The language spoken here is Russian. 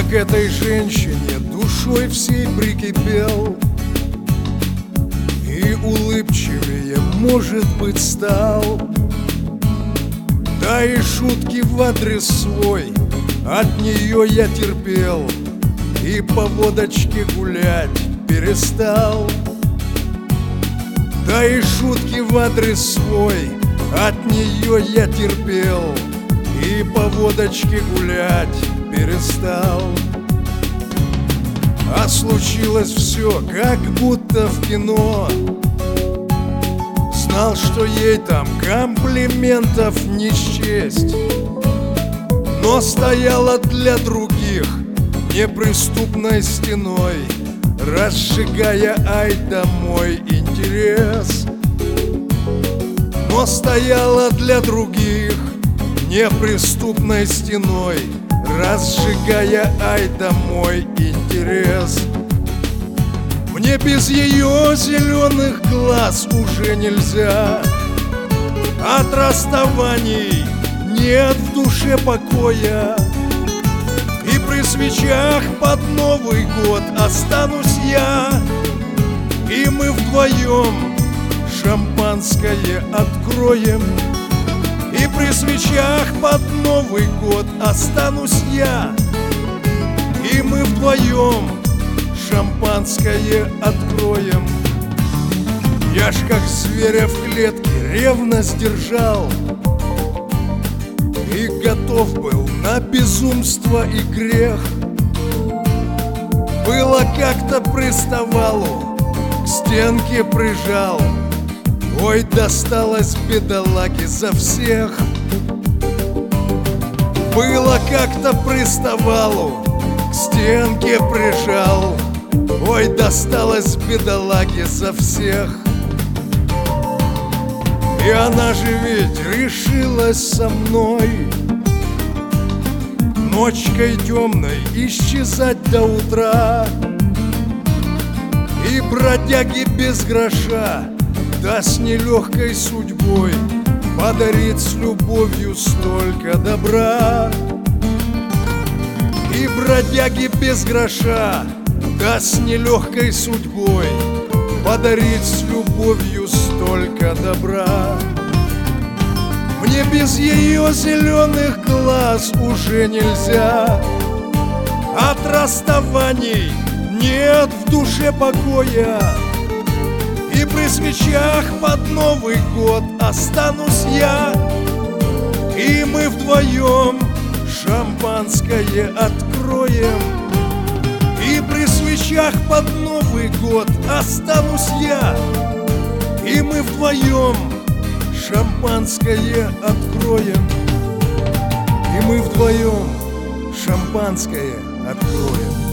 к этой женщине душой всей прикипел, и улыбчивее, может быть, стал. Да и шутки в адрес свой от нее я терпел, и по водочке гулять перестал. Да и шутки в адрес свой от нее я терпел, и по водочке гулять перестал. А случилось все, как будто в кино. Знал, что ей там комплиментов не счесть, но стояла для других неприступной стеной, разжигая ай да мой интерес. Но стояла для других неприступной стеной, разжигая ай да мой интерес. Мне без ее зеленых глаз уже нельзя. От расставаний нет в душе покоя, и при свечах под Новый год останусь я, и мы вдвоем шампанское откроем. И при свечах под Новый год останусь я, и мы вдвоем шампанское откроем. Я ж как зверя в клетке ревность держал, и готов был на безумство и грех. Было как-то приставалу, к стенке прижал, ой, досталось бедолаге за всех. Было как-то приставалу, к стенке прижал, ой, досталось бедолаге за всех. И она же ведь решилась со мной ночкой темной исчезать до утра, и бродяги без гроша, да с нелегкой судьбой, подарит с любовью столько добра. И бродяги без гроша, да с нелегкой судьбой, подарит с любовью столько добра. Мне без ее зеленых глаз уже нельзя. От расставаний нет в душе покоя, и при свечах под Новый год останусь я, и мы вдвоем шампанское откроем. И при свечах под Новый год останусь я, и мы вдвоем шампанское откроем. И мы вдвоем шампанское откроем.